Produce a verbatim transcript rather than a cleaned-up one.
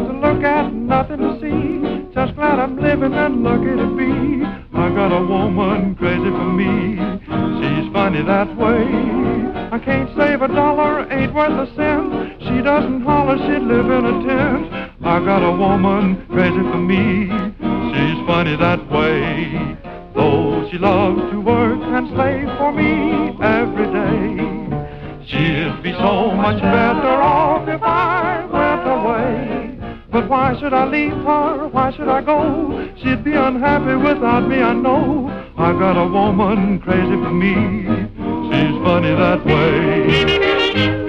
to look at, nothing to see. Just glad I'm living and lucky to be. I got a woman crazy for me. She's funny that way. I can't save a dollar, ain't worth a cent. She doesn't holler, she'd live in a tent. I got a woman crazy for me. She's funny that way. Though she loves to work and slave for me every day, she'd be so much better off if I went away. But why should I leave her? Why should I go? She'd be unhappy without me, I know. I got a woman crazy for me. She's funny that way.